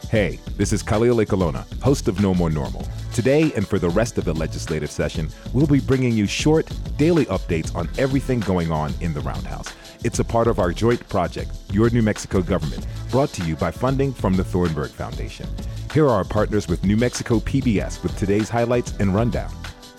Hey, this is Khalil Ekalona, host of No More Normal. Today and for the rest of the legislative session, we'll be bringing you short, daily updates on everything going on in the Roundhouse. It's a part of our joint project, Your New Mexico Government, brought to you by funding from the Thornburg Foundation. Here are our partners with New Mexico PBS with today's highlights and rundown.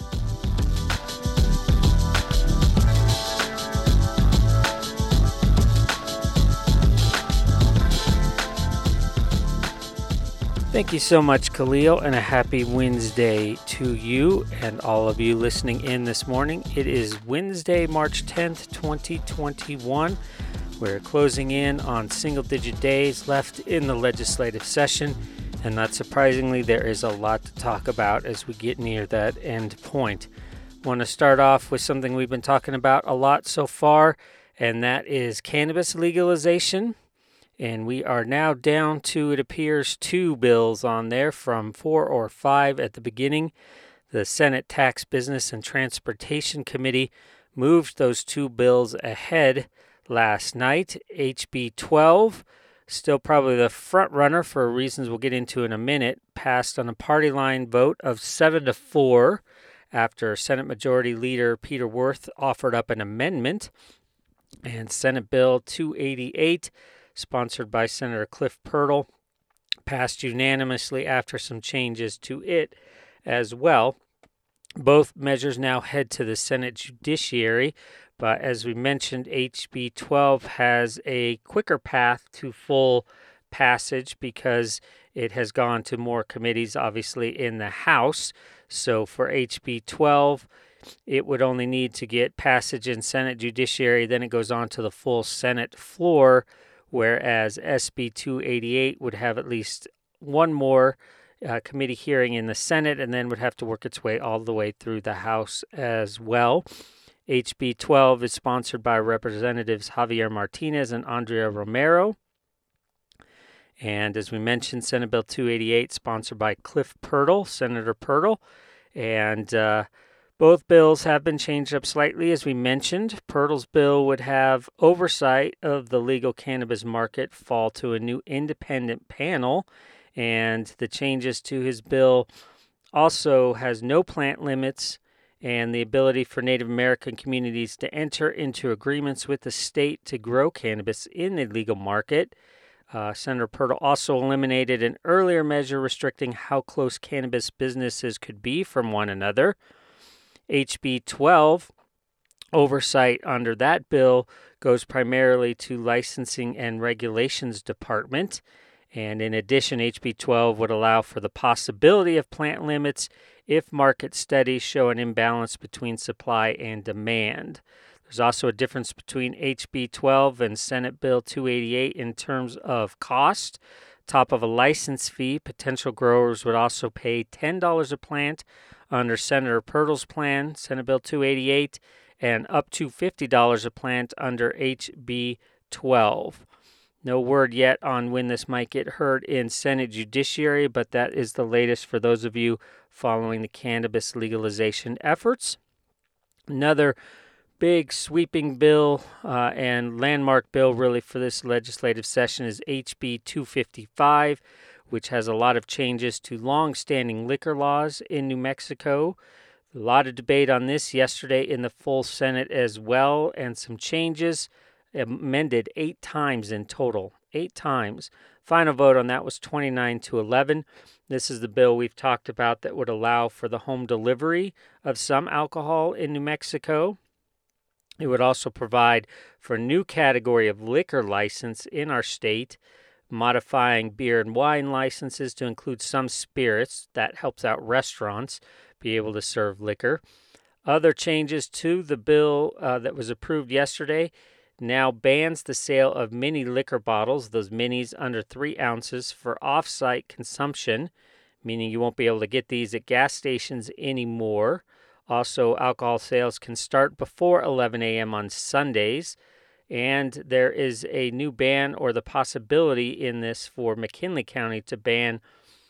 Thank you so much, Khalil, and a happy Wednesday to you and all of you listening in this morning. It is Wednesday, March 10th, 2021. We're closing in on single-digit days left in the legislative session, and not surprisingly, there is a lot to talk about as we get near that end point. I want to start off with something we've been talking about a lot so far, and that is cannabis legalization. And we are now down to, it appears, 2 bills on there from 4 or 5 at the beginning. The Senate Tax, Business, and Transportation Committee moved those 2 bills ahead last night. HB 12, still probably the front runner for reasons we'll get into in a minute, passed on a party line vote of 7-4 after Senate Majority Leader Peter Wirth offered up an amendment. And Senate Bill 288, sponsored by Senator Cliff Purtle, passed unanimously after some changes to it as well. Both measures now head to the Senate Judiciary, but as we mentioned, HB 12 has a quicker path to full passage because it has gone to more committees, obviously, in the House. So for HB 12, it would only need to get passage in Senate Judiciary, then it goes on to the full Senate floor, whereas SB 288 would have at least one more committee hearing in the Senate and then would have to work its way all the way through the House as well. HB 12 is sponsored by Representatives Javier Martinez and Andrea Romero. And as we mentioned, Senate Bill 288, sponsored by Cliff Purtle, Senator Purtle. And both bills have been changed up slightly, as we mentioned. Purtle's bill would have oversight of the legal cannabis market fall to a new independent panel, and the changes to his bill also has no plant limits and the ability for Native American communities to enter into agreements with the state to grow cannabis in the legal market. Senator Purtle also eliminated an earlier measure restricting how close cannabis businesses could be from one another. HB 12, oversight under that bill goes primarily to Licensing and Regulations Department. And in addition, HB 12 would allow for the possibility of plant limits if market studies show an imbalance between supply and demand. There's also a difference between HB 12 and Senate Bill 288 in terms of cost. Top of a license fee, potential growers would also pay $10 a plant under Senator Purtle's plan, Senate Bill 288, and up to $50 a plant under HB 12. No word yet on when this might get heard in Senate Judiciary, but that is the latest for those of you following the cannabis legalization efforts. Another big sweeping bill and landmark bill really for this legislative session is HB 255, which has a lot of changes to long-standing liquor laws in New Mexico. A lot of debate on this yesterday in the full Senate as well, and some changes amended 8 times in total. 8 times. Final vote on that was 29-11. This is the bill we've talked about that would allow for the home delivery of some alcohol in New Mexico. It would also provide for a new category of liquor license in our state, modifying beer and wine licenses to include some spirits. That helps out restaurants be able to serve liquor. Other changes to the bill that was approved yesterday now bans the sale of mini liquor bottles, those minis under 3 ounces, for off-site consumption, meaning you won't be able to get these at gas stations anymore. Also, alcohol sales can start before 11 a.m. on Sundays. And there is a new ban or the possibility in this for McKinley County to ban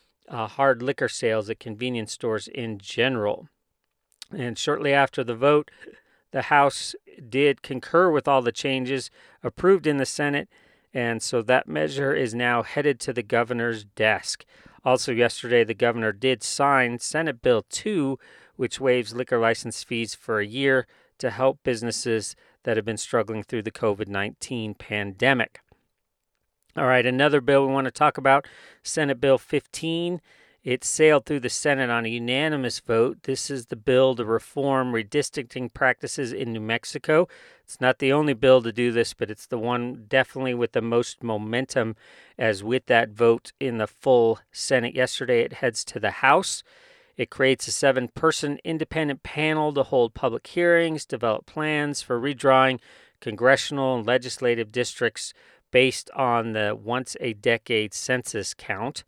hard liquor sales at convenience stores in general. And shortly after the vote, the House did concur with all the changes approved in the Senate And so that measure is now headed to the governor's desk. Also, yesterday, the governor did sign Senate Bill 2, which waives liquor license fees for a year to help businesses that have been struggling through the COVID-19 pandemic. All right, another bill we want to talk about, Senate Bill 15. It sailed through the Senate on a unanimous vote. This is the bill to reform redistricting practices in New Mexico. It's not the only bill to do this, but it's the one definitely with the most momentum, as with that vote in the full Senate yesterday, it heads to the House. It creates a 7-person independent panel to hold public hearings, develop plans for redrawing congressional and legislative districts based on the once-a-decade census count.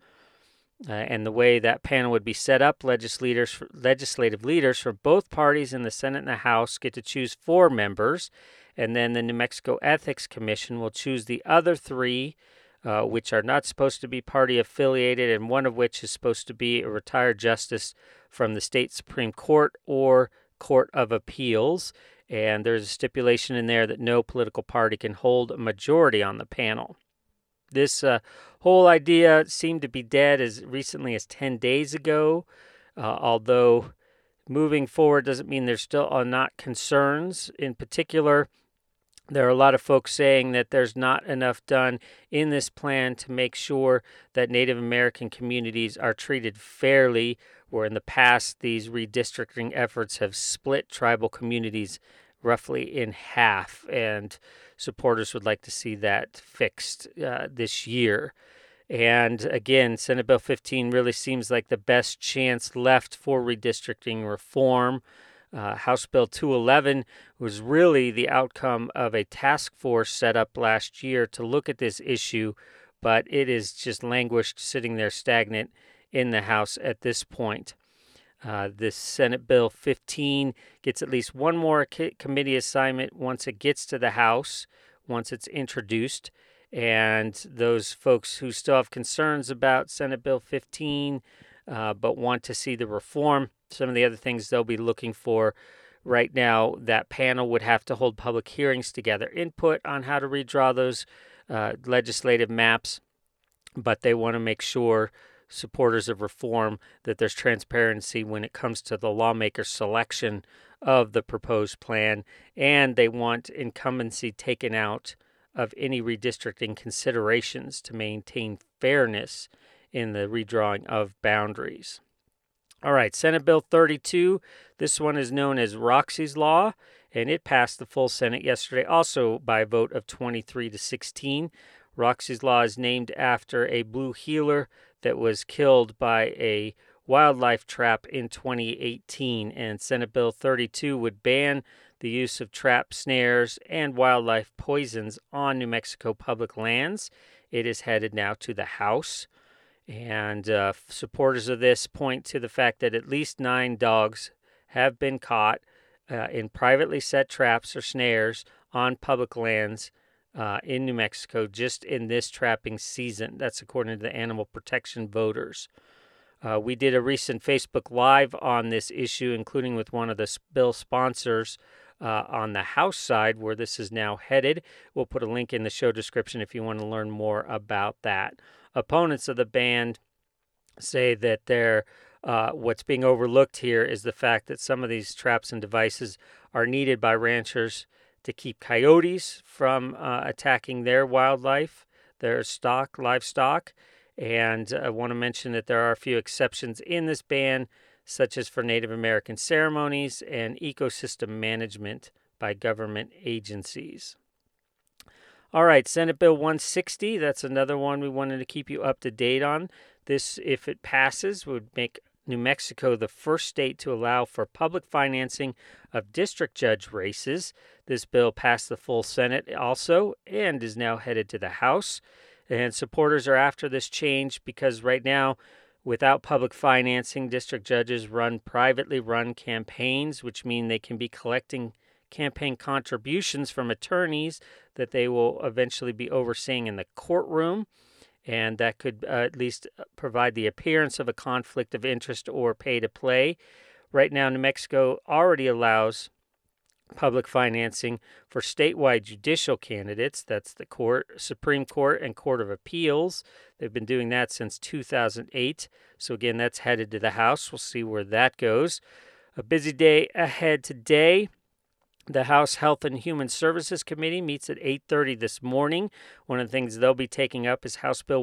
And the way that panel would be set up, legislative leaders from both parties in the Senate and the House get to choose 4 members, and then the New Mexico Ethics Commission will choose the other 3, which are not supposed to be party affiliated, and one of which is supposed to be a retired justice from the state Supreme Court or Court of Appeals. And there's a stipulation in there that no political party can hold a majority on the panel. This whole idea seemed to be dead as recently as 10 days ago, although moving forward doesn't mean there still are not concerns. In particular, there are a lot of folks saying that there's not enough done in this plan to make sure that Native American communities are treated fairly, where in the past these redistricting efforts have split tribal communities roughly in half, and supporters would like to see that fixed this year. And again, Senate Bill 15 really seems like the best chance left for redistricting reform. House Bill 211 was really the outcome of a task force set up last year to look at this issue, but it is just languished, sitting there stagnant in the House at this point. This Senate Bill 15 gets at least one more committee assignment once it gets to the House, once it's introduced. And those folks who still have concerns about Senate Bill 15 but want to see the reform, some of the other things they'll be looking for right now, that panel would have to hold public hearings to gather input on how to redraw those legislative maps, but they want to make sure, supporters of reform, that there's transparency when it comes to the lawmaker selection of the proposed plan, and they want incumbency taken out of any redistricting considerations to maintain fairness in the redrawing of boundaries. All right, Senate Bill 32, this one is known as Roxy's Law, and it passed the full Senate yesterday, also by a vote of 23-16. Roxy's Law is named after a blue heeler that was killed by a wildlife trap in 2018, and Senate Bill 32 would ban the use of trap snares and wildlife poisons on New Mexico public lands. It is headed now to the House, and supporters of this point to the fact that at least 9 dogs have been caught in privately set traps or snares on public lands in New Mexico just in this trapping season. That's according to the animal protection voters. We did a recent Facebook Live on this issue, including with one of the bill sponsors on the House side, where this is now headed. We'll put a link in the show description if you want to learn more about that. Opponents of the ban say that what's being overlooked here is the fact that some of these traps and devices are needed by ranchers to keep coyotes from attacking their wildlife, their livestock. And I want to mention that there are a few exceptions in this ban, such as for Native American ceremonies and ecosystem management by government agencies. All right, Senate Bill 160, that's another one we wanted to keep you up to date on. This, if it passes, would make New Mexico the first state to allow for public financing of district judge races. This bill passed the full Senate also and is now headed to the House. And supporters are after this change because right now, without public financing, district judges run privately run campaigns, which mean they can be collecting campaign contributions from attorneys that they will eventually be overseeing in the courtroom. And that could at least provide the appearance of a conflict of interest or pay to play. Right now, New Mexico already allows public financing for statewide judicial candidates. That's the Supreme Court and Court of Appeals. They've been doing that since 2008. So again, that's headed to the House. We'll see where that goes. A busy day ahead today. The House Health and Human Services Committee meets at 8:30 this morning. One of the things they'll be taking up is House Bill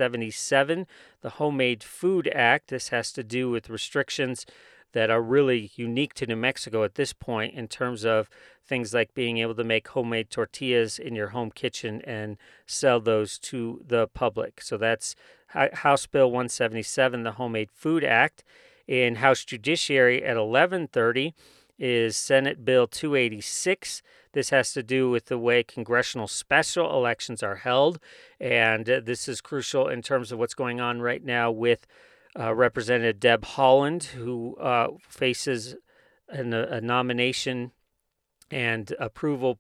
177, the Homemade Food Act. This has to do with restrictions that are really unique to New Mexico at this point in terms of things like being able to make homemade tortillas in your home kitchen and sell those to the public. So that's House Bill 177, the Homemade Food Act. In House Judiciary at 11:30 is Senate Bill 286. This has to do with the way congressional special elections are held, and this is crucial in terms of what's going on right now with Representative Deb Haaland, who faces a nomination and approval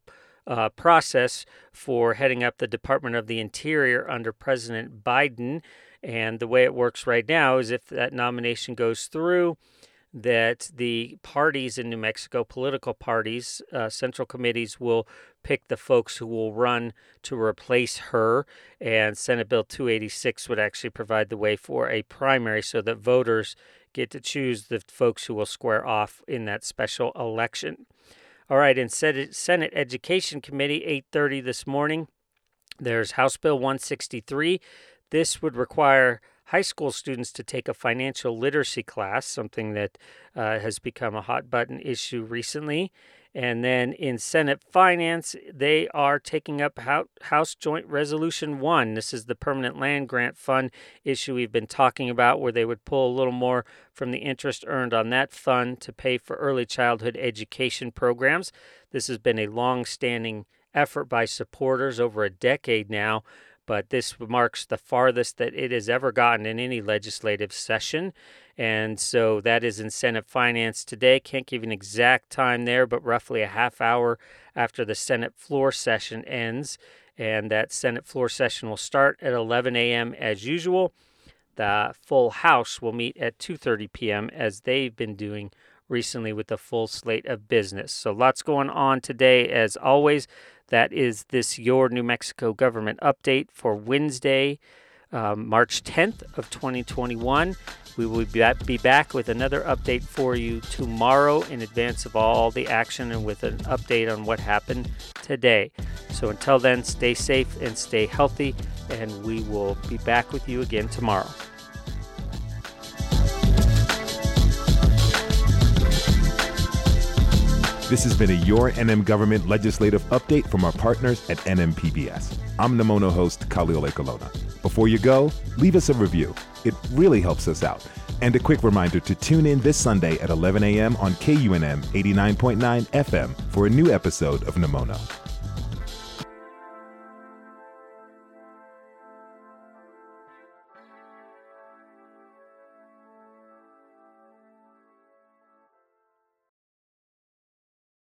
process for heading up the Department of the Interior under President Biden. And the way it works right now is if that nomination goes through, that the parties in New Mexico, political parties, central committees will pick the folks who will run to replace her. And Senate Bill 286 would actually provide the way for a primary so that voters get to choose the folks who will square off in that special election. All right, in Senate Education Committee, 8:30 this morning, there's House Bill 163. This would require high school students to take a financial literacy class, something that has become a hot-button issue recently. And then in Senate Finance, they are taking up House Joint Resolution 1. This is the Permanent Land Grant Fund issue we've been talking about, where they would pull a little more from the interest earned on that fund to pay for early childhood education programs. This has been a long-standing effort by supporters over a decade now, but this marks the farthest that it has ever gotten in any legislative session. And so that is in Senate Finance today. Can't give you an exact time there, but roughly a half hour after the Senate floor session ends. And that Senate floor session will start at 11 a.m. as usual. The full House will meet at 2:30 p.m. as they've been doing recently with the full slate of business. So lots going on today as always. That is this Your New Mexico Government Update for Wednesday, March 10th of 2021. We will be back with another update for you tomorrow in advance of all the action and with an update on what happened today. So until then, stay safe and stay healthy, and we will be back with you again tomorrow. This has been a Your NM Government Legislative Update from our partners at NMPBS. I'm Namono host Khalil Ekalona. Before you go, leave us a review. It really helps us out. And a quick reminder to tune in this Sunday at 11 a.m. on KUNM 89.9 FM for a new episode of Namono.